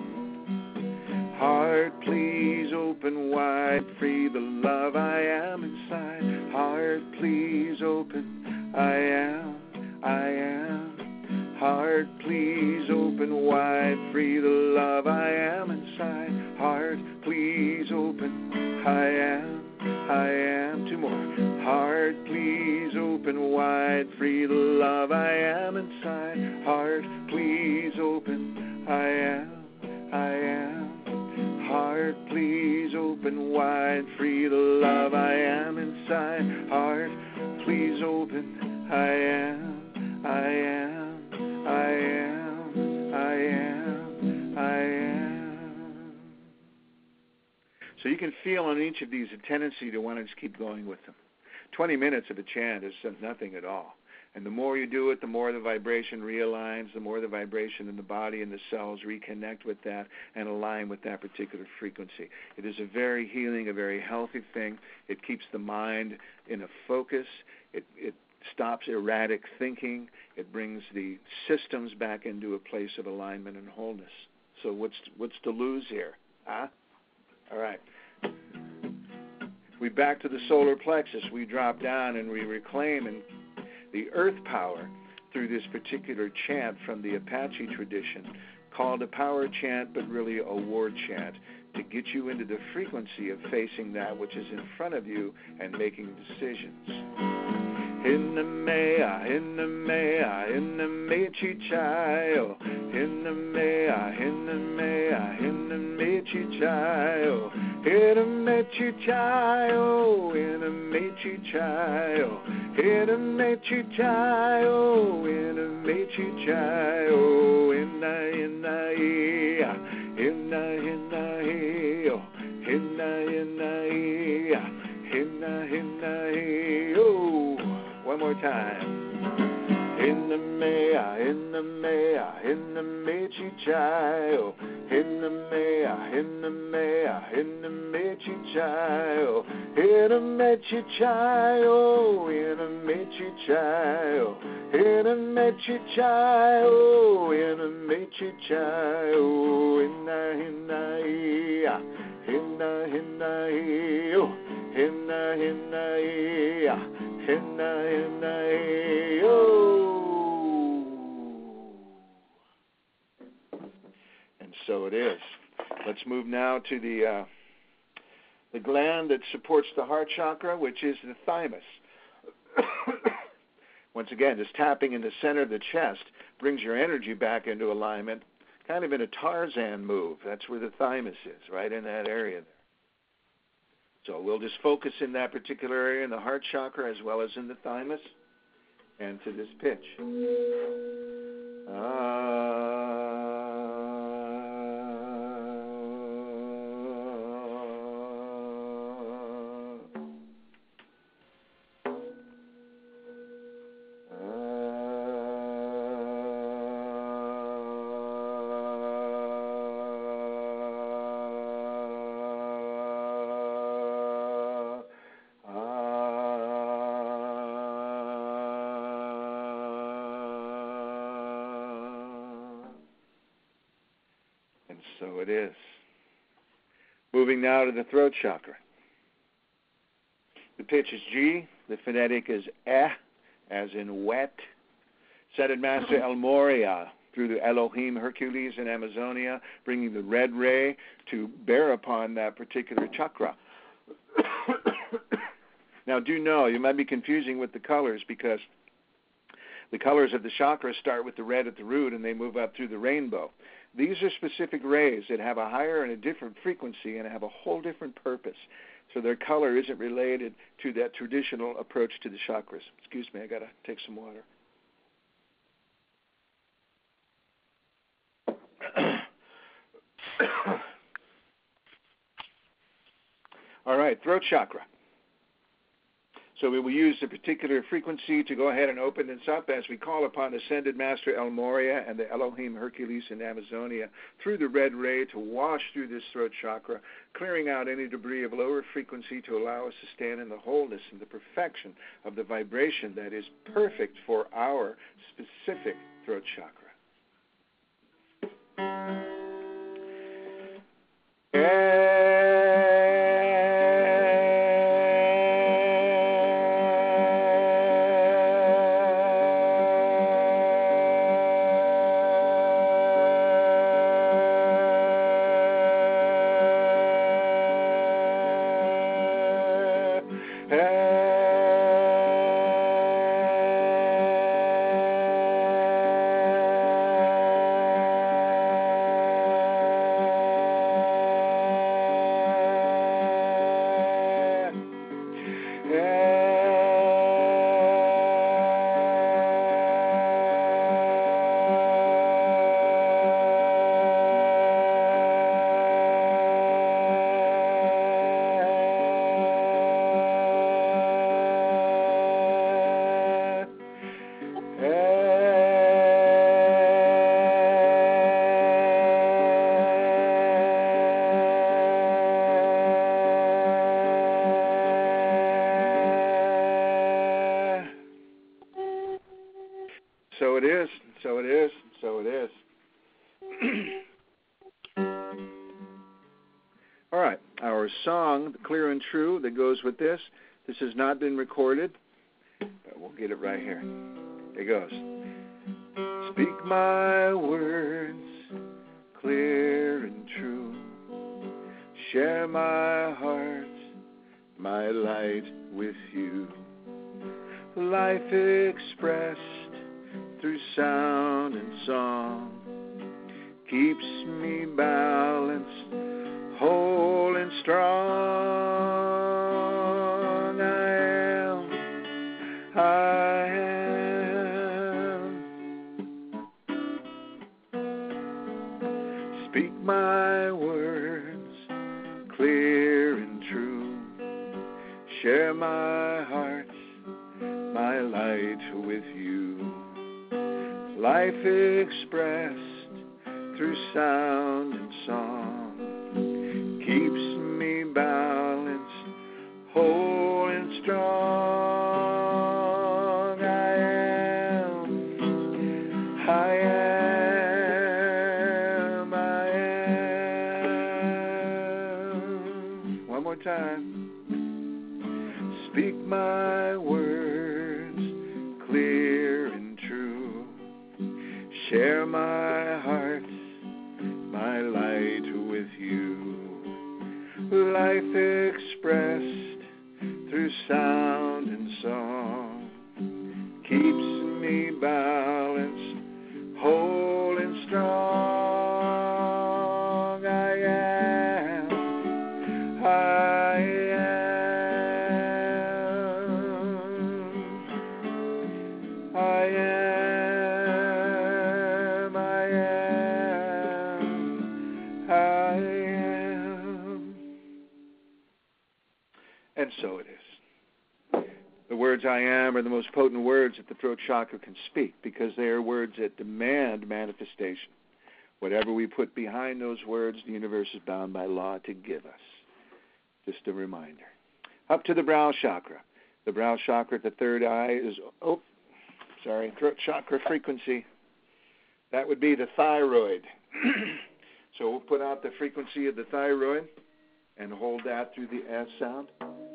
Heart, please open wide, free the love I am inside. Heart, please open, I am, I am. Heart, please open wide, free the love I am inside. Heart, please open, I am, I am. Two more. Heart, please open wide, free the love I am inside. Heart, please open, I am, I am. Heart, please open open wide, free to love. I am inside. Heart, please open. I am, I am, I am, I am, I am. So you can feel on each of these a tendency to want to just keep going with them. twenty minutes of a chant is nothing at all. And the more you do it, the more the vibration realigns, the more the vibration in the body and the cells reconnect with that and align with that particular frequency. It is a very healing, a very healthy thing. It keeps the mind in a focus. It, it stops erratic thinking. It brings the systems back into a place of alignment and wholeness. So what's what's to lose here? Huh? All right. We back to the solar plexus. We drop down and we reclaim and the earth power through this particular chant from the Apache tradition, called a power chant, but really a war chant, to get you into the frequency of facing that which is in front of you and making decisions. Hinna mea, hinna mea, hinna mea chichayo, hinna mea, hinna mea, hinna mea chichayo, hinna mea chichayo, hinna mea chichayo, hinna mea chichayo, hinna mea chichayo, hinna hinna ia, hinna hinna io, hinna hinna ia, hinna hinna io. One more time. In the mea, in the mea, in the mechi child. In the mea, in the mea, in the mechi child. In a mechi child, in a mechi child. In a mechi child, in a mechi child. In a hinna ia, hinna hinna io, hinna hinna ia. Hinna, hinna, oh. And so it is. Let's move now to the uh, the gland that supports the heart chakra, which is the thymus. Once again, just tapping in the center of the chest brings your energy back into alignment, kind of in a Tarzan move. That's where the thymus is, right in that area there. So we'll just focus in that particular area in the heart chakra as well as in the thymus and to this pitch. Ah. So it is. Moving now to the throat chakra. The pitch is G. The phonetic is eh, as in wet. Ascended Master El Moria through the Elohim, Hercules, and Amazonia, bringing the red ray to bear upon that particular chakra. Now, do know, you might be confusing with the colors because the colors of the chakras start with the red at the root and they move up through the rainbow. These are specific rays that have a higher and a different frequency and have a whole different purpose. So their color isn't related to that traditional approach to the chakras. Excuse me, I got to take some water. All right, throat chakra. So we will use the particular frequency to go ahead and open this up as we call upon Ascended Master El Moria and the Elohim, Hercules, and Amazonia through the red ray to wash through this throat chakra, clearing out any debris of lower frequency to allow us to stand in the wholeness and the perfection of the vibration that is perfect for our specific throat chakra. it is. So it is. So it is. All right. Our song, Clear and True, that goes with this. This has not been recorded, but we'll get it right here. It goes. Speak my words, clear and true. Share my heart, my light with you. Life expressed through sound and song keeps me balanced, whole and strong. I am, I am. Speak my words, clear and true. Share my heart, my light with you. Life expressed through sound and song keeps me balanced, whole and strong. I am, I am, I am. One more time. Speak my words, clear and true. Share my heart, my light with you. Life expressed through sound and song keeps me balanced, whole and strong. I am, I am, I am, I am, I am. And so it is. The words I am are the most potent words that the throat chakra can speak because they are words that demand manifestation. Whatever we put behind those words, the universe is bound by law to give us. Just a reminder. Up to the brow chakra. The brow chakra at the third eye is, oh, sorry, throat chakra frequency. That would be the thyroid. So we'll put out the frequency of the thyroid and hold that through the S sound.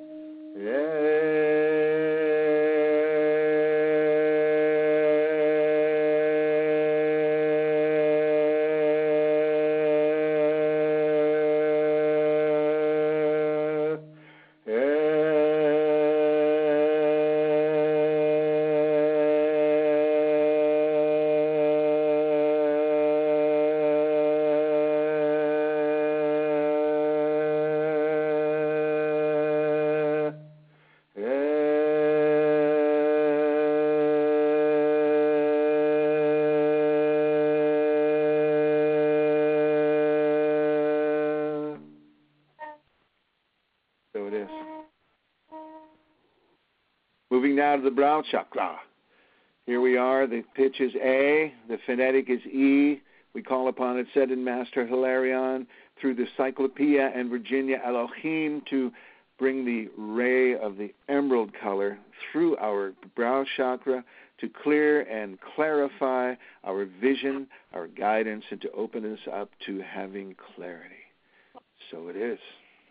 So it is. Moving now to the brow chakra. Here we are. The pitch is A. The phonetic is E. We call upon it, said in Master Hilarion, through the Cyclopeia and Virginia Elohim to bring the ray of the emerald color through our brow chakra to clear and clarify our vision, our guidance, and to open us up to having clarity. So it is.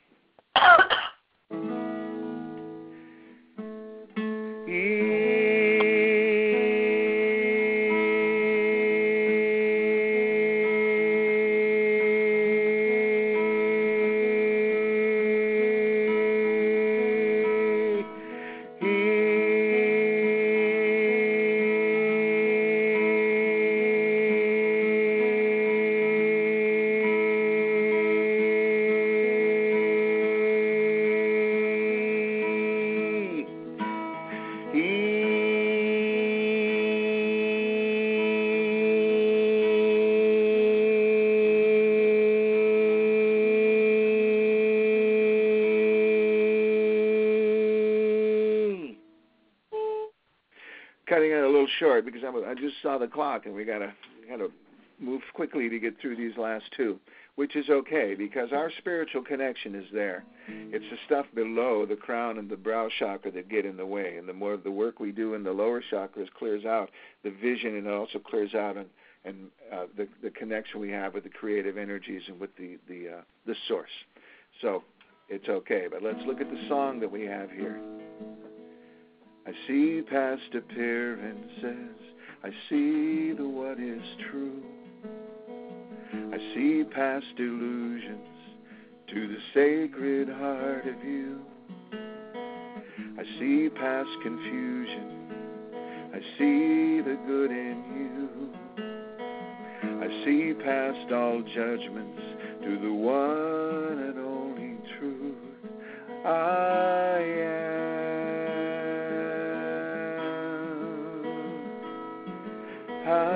Cutting it a little short because I, I just saw the clock and we gotta gotta move quickly to get through these last two. which is okay because our spiritual connection is there. It's the stuff below the crown and the brow chakra that get in the way. And the more the work we do in the lower chakras clears out the vision, and it also clears out and, and uh, the, the connection we have with the creative energies and with the, the, uh, the source. So it's okay. But let's look at the song that we have here. I see past appearances, I see the what is true. I see past illusions to the sacred heart of you. I see past confusion, I see the good in you. I see past all judgments to the one and only truth. I am. I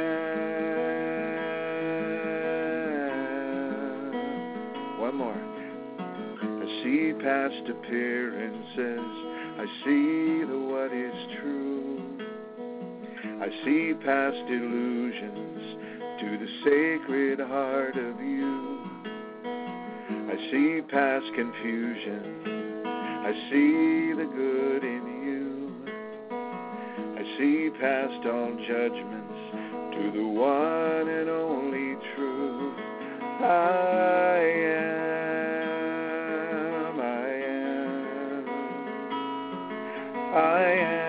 am. One more. I see past appearances. I see the what is true. I see past illusions to the sacred heart of you. I see past confusion. I see the good in you. I see past all judgments to the one and only truth. I am, I am, I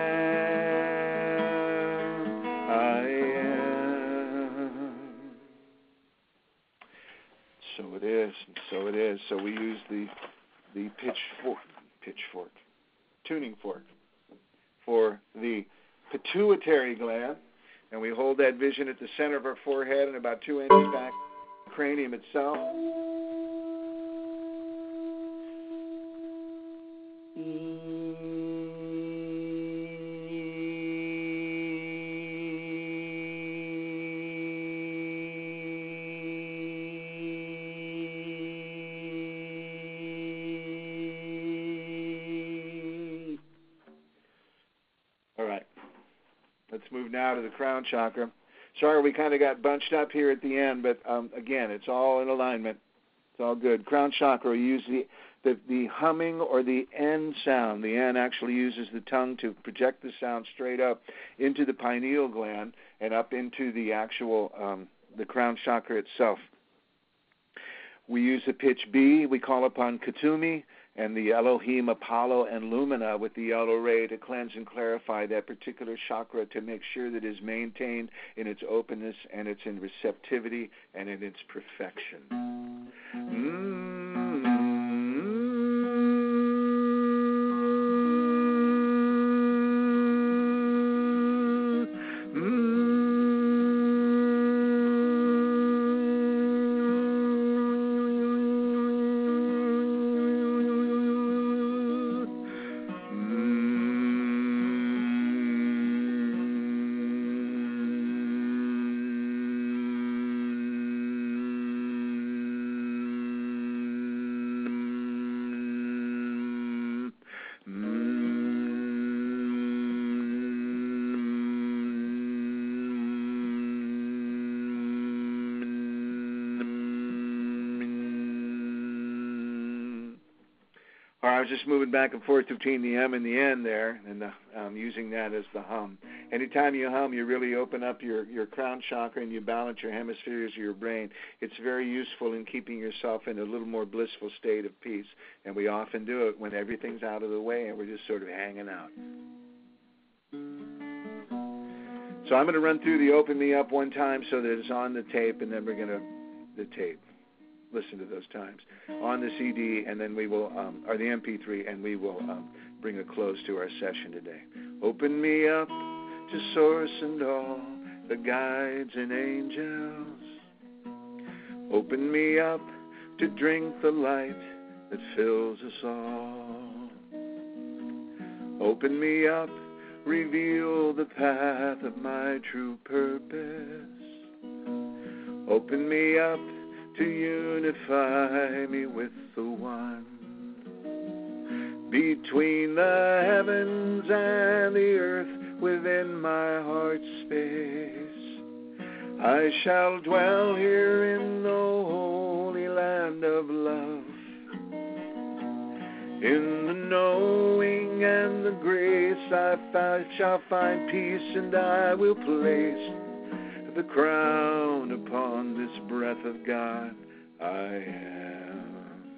am, I am. So it is, so it is. So we use the the pitchfork, pitchfork, tuning fork for the pituitary gland, and we hold that vision at the center of our forehead and about two inches back, the cranium itself. All right. Let's move now to the crown chakra. Sorry, we kind of got bunched up here at the end, but um, again, it's all in alignment. It's all good. Crown chakra, we use the, the, the humming or the N sound. The N actually uses the tongue to project the sound straight up into the pineal gland and up into the actual, um, the crown chakra itself. We use the pitch B. We call upon Katumi and the Elohim, Apollo, and Lumina with the yellow ray to cleanse and clarify that particular chakra to make sure that it is maintained in its openness and its in receptivity and in its perfection. Mm-hmm. Or I was just moving back and forth between the M and the N there, and the, um, using that as the hum. Anytime you hum, you really open up your, your crown chakra and you balance your hemispheres of your brain. It's very useful in keeping yourself in a little more blissful state of peace, and we often do it when everything's out of the way and we're just sort of hanging out. So I'm going to run through the Open Me Up one time so that it's on the tape, and then we're going to, the tape. Listen to those times on the C D, and then we will, um, or the M P three, and we will um, bring a close to our session today. Open me up to Source and all the guides and angels. Open me up to drink the light that fills us all. Open me up, reveal the path of my true purpose. Open me up to unify me with the one. Between the heavens and the earth, within my heart space, I shall dwell here in the land of love. In the knowing and the grace I find, shall find peace, and I will place the crown upon this breath of God. I am.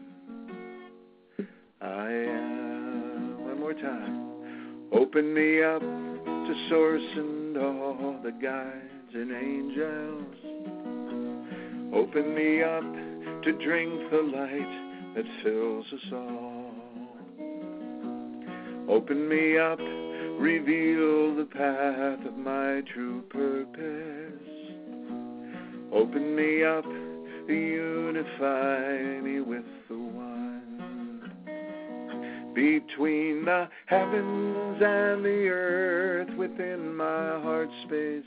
I am. One more time. Open me up to source and all the guides and angels. Open me up to drink the light that fills us all. Open me up, reveal the path of my true purpose. Open me up, unify me with the one. Between the heavens and the earth, within my heart space,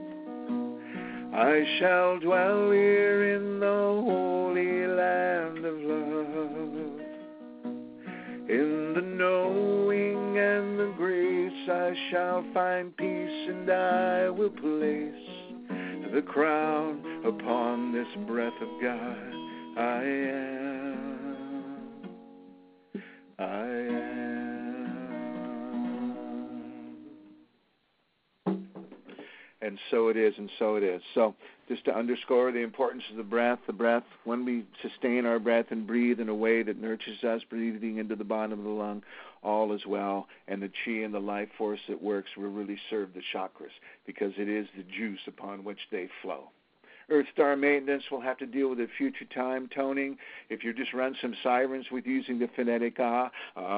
I shall dwell here in the holy land of love. In the knowing and the grace I shall find peace, and I will place the crown upon this breath of God. I am. I am. And so it is, and so it is. So just to underscore the importance of the breath, the breath, when we sustain our breath and breathe in a way that nurtures us, breathing into the bottom of the lung, all is well, and the chi and the life force that works will really serve the chakras, because it is the juice upon which they flow. Earth Star Maintenance will have to deal with it future time toning. If you just run some sirens with using the phonetic ah,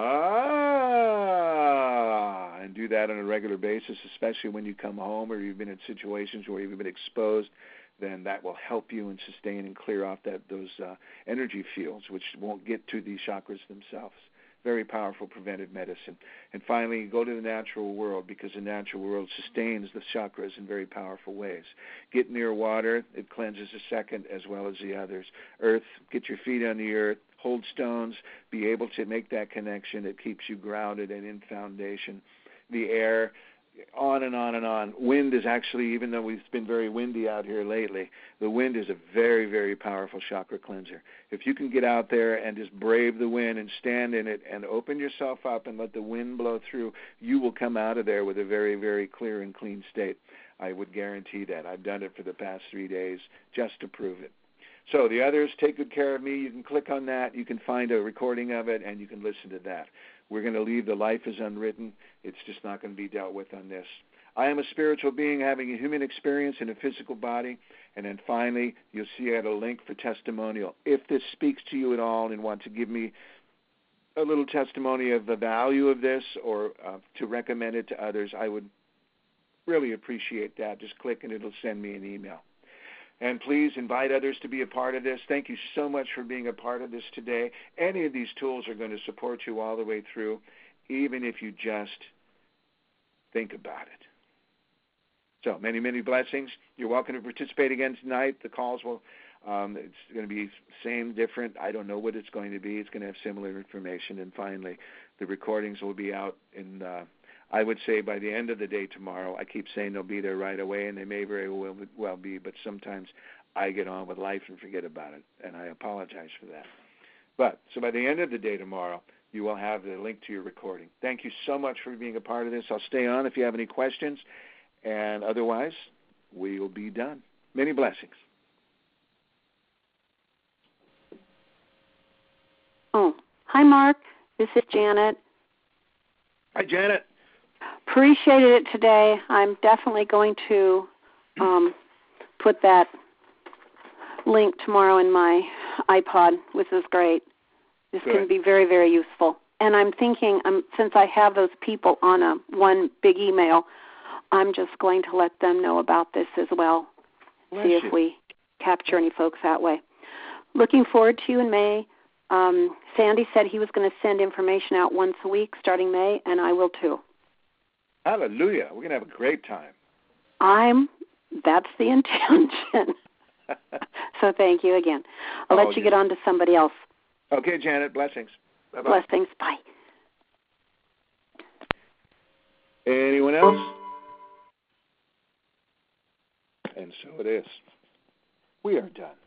ah, and do that on a regular basis, especially when you come home or you've been in situations where you've been exposed, then that will help you and sustain and clear off that those uh, energy fields, which won't get to the chakras themselves. Very powerful preventive medicine. And finally, go to the natural world, because the natural world sustains the chakras in very powerful ways. Get near water. It cleanses the second as well as the others. Earth, get your feet on the earth. Hold stones. Be able to make that connection. It keeps you grounded and in foundation. The air, on and on and on. Wind is actually, even though it's been very windy out here lately, the wind is a very, very powerful chakra cleanser. If you can get out there and just brave the wind and stand in it and open yourself up and let the wind blow through, you will come out of there with a very, very clear and clean state. I would guarantee that. I've done it for the past three days just to prove it. So the others, Take Good Care of Me. You can click on that. You can find a recording of it, and you can listen to that. We're going to leave the life is unwritten. It's just not going to be dealt with on this. I am a spiritual being having a human experience in a physical body. And then finally, you'll see I had a link for testimonial. If this speaks to you at all and want to give me a little testimony of the value of this, or uh, to recommend it to others, I would really appreciate that. Just click and it'll send me an email. And please invite others to be a part of this. Thank you so much for being a part of this today. Any of these tools are going to support you all the way through, even if you just think about it. So many, many blessings. You're welcome to participate again tonight. The calls will, um, it's going to be same, different. I don't know what it's going to be. It's going to have similar information. And finally, the recordings will be out in uh, I would say by the end of the day tomorrow. I keep saying they'll be there right away, and they may very well, well be, but sometimes I get on with life and forget about it, and I apologize for that. But so by the end of the day tomorrow, you will have the link to your recording. Thank you so much for being a part of this. I'll stay on if you have any questions, and otherwise, we will be done. Many blessings. Oh, hi, Mark. This is Janet. Hi, Janet. Appreciated it today. I'm definitely going to um, put that link tomorrow in my iPod, which is great. This Good. can be very, very useful. And I'm thinking, um, since I have those people on a one big email, I'm just going to let them know about this as well. Bless See you. if we capture any folks that way. Looking forward to you in May. Um, Sandy said he was going to send information out once a week starting May, and I will too. Hallelujah. We're going to have a great time. I'm, that's the intention. So thank you again. I'll oh, let you yeah. get on to somebody else. Okay, Janet. Blessings. Bye-bye. Blessings. Bye. Anyone else? And so it is. We are done.